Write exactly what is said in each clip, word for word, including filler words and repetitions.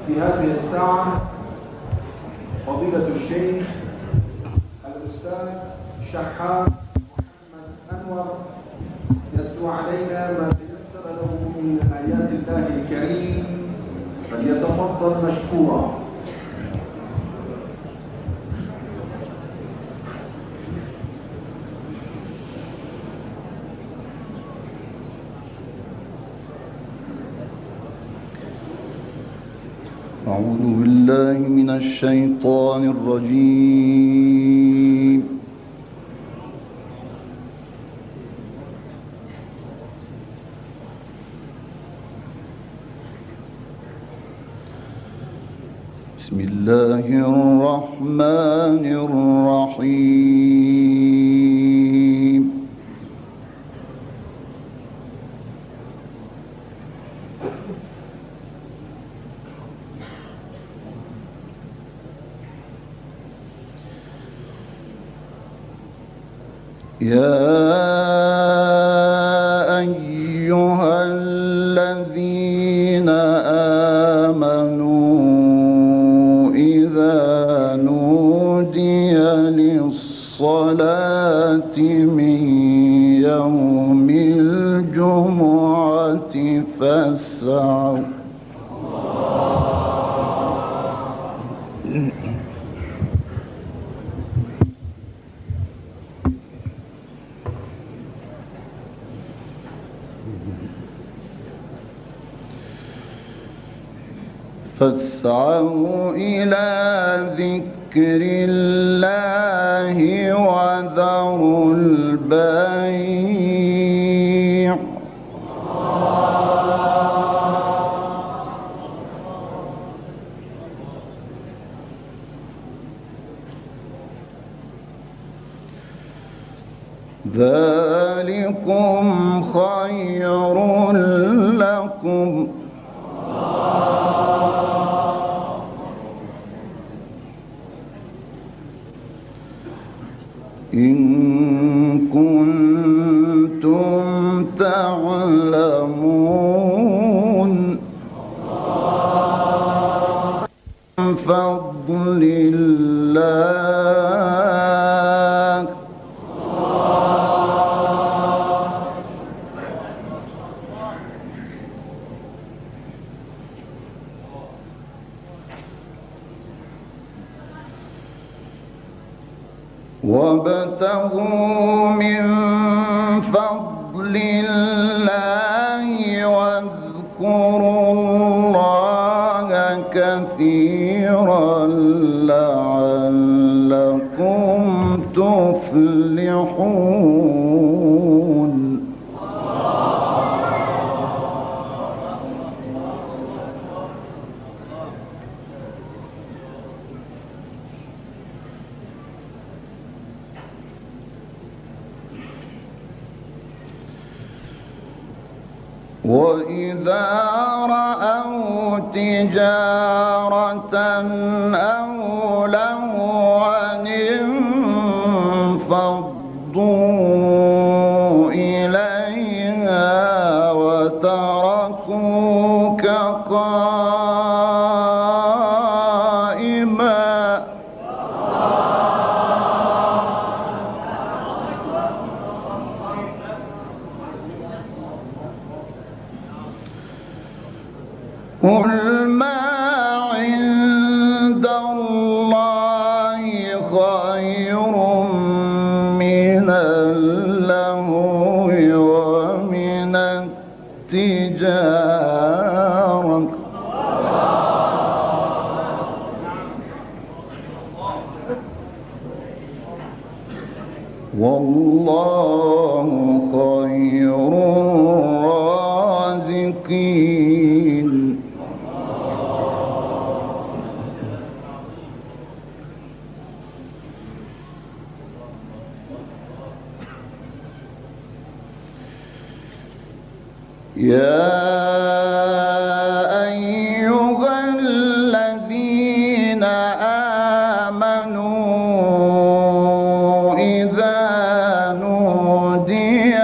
في هذه الساعة فضيلة الشيخ الأستاذ شحات محمد أنور يتلو علينا ما تيسر له من آيات الله الكريم، فليتفضل مشكورا. أعوذ بالله من الشيطان الرجيم. بسم الله الرحمن الرحيم. يا أيها الذين آمنوا إذا نودي للصلاة من يوم الجمعة فاسعوا فاسعوا إلى ذكر الله وذروا البيع ذلكم خير لكم إن كنتم تعلمون من فضل الله وابتغوا من فضل الله واذكروا الله كثيرا لعلكم تفلحون. وإذا رأوا تجارة أو لهوا انفضوا إليها وتركوك قائما قل ما عند الله خير من اللهو ومن التجارة والله خير الرازقين. يا أيها الذين آمنوا إذا نودي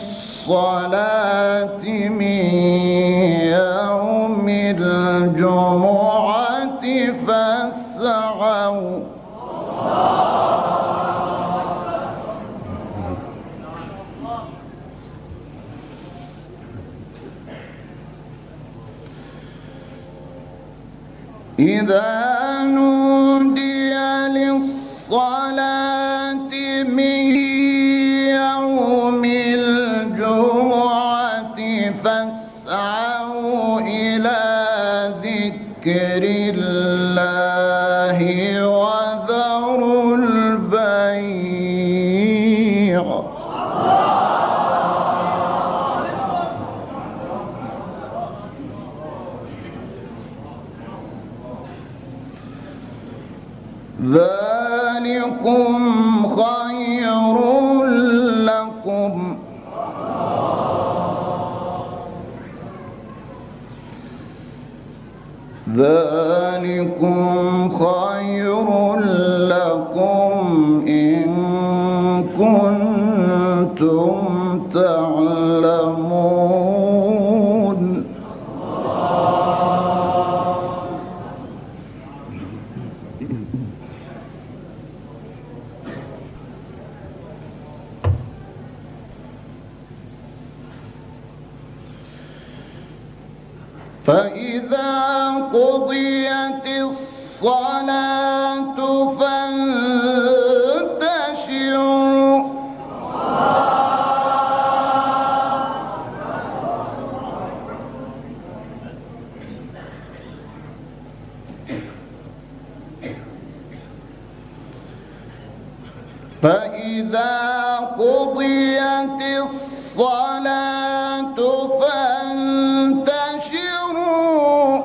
للصلاة من يوم الجمعة الجمعة فاسعوا إذا نودي للصلاة من يوم الجمعة فاسعوا إلى ذكر الله وذروا البيع ذلكم خير لكم ذلكم خير لكم إن كنتم تعلمون فإذا قضيت الصلاة فانتشروا فإذا قضيت الصلاة فانتشروا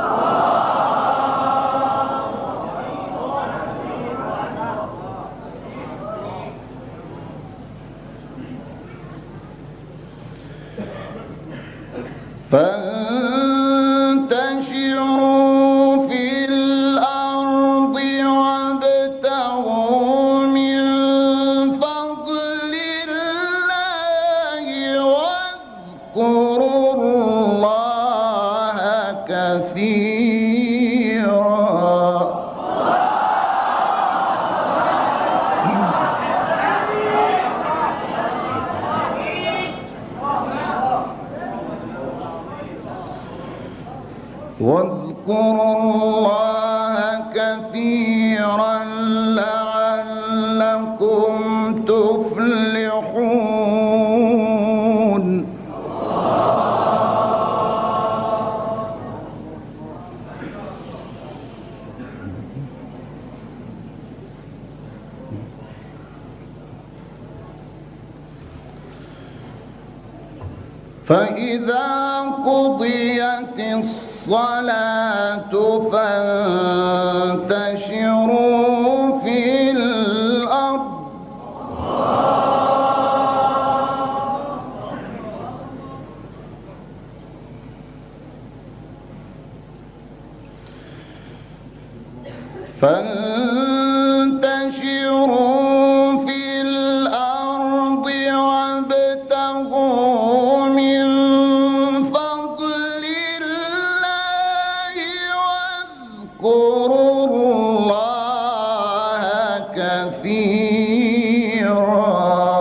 فانتشروا في الأرض وابتغوا من فضل الله واذكروا الله كثيرا واذكروا الله كثيرا لعلكم تفلحون فإذا قضيت الصلاة فانتشروا في الأرض فانتشروا في الأرض وابتغوا من فضل الله واذكروا الله كثيرا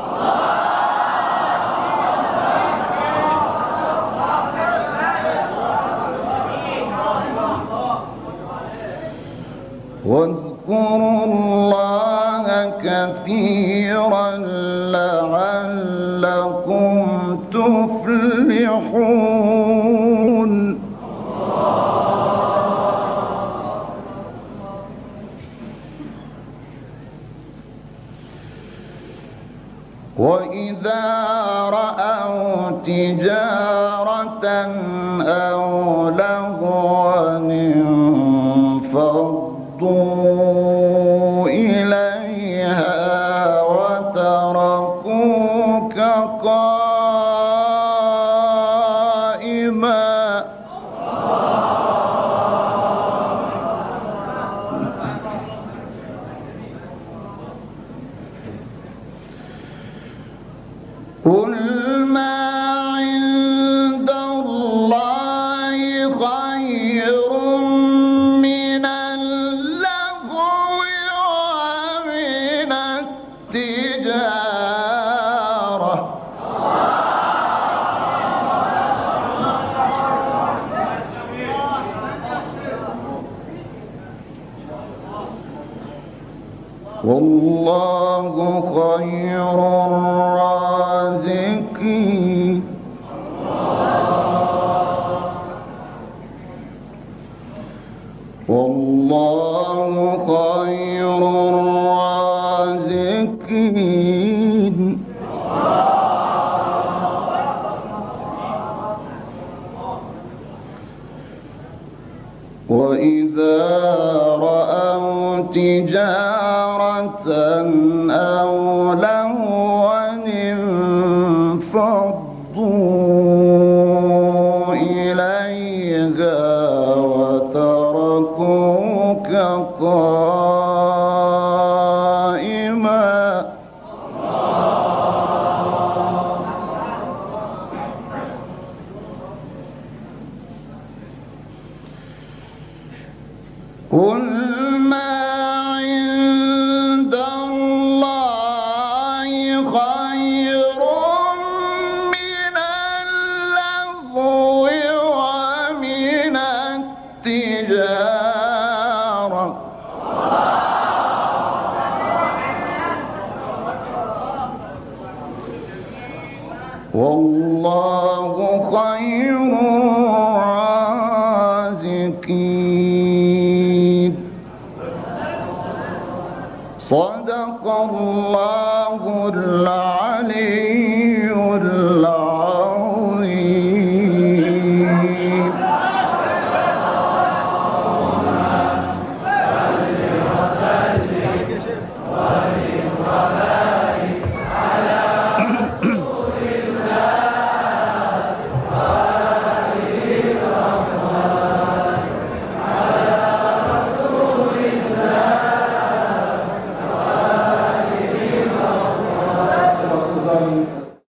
واذكروا الله كثيرا لعلكم تفلحون وإذا رأوا تجارة أو لهوا انفضوا إليها وتركوك قائما قل ما عند الله والله خير الرازقين والله خير الرازقين وإذا رأوا تجارة أو لهوا انفضوا إليها وتركوك قائما قل ما عند الله خير من اللغو ومن التجارة والله خير الرازقين صدق الله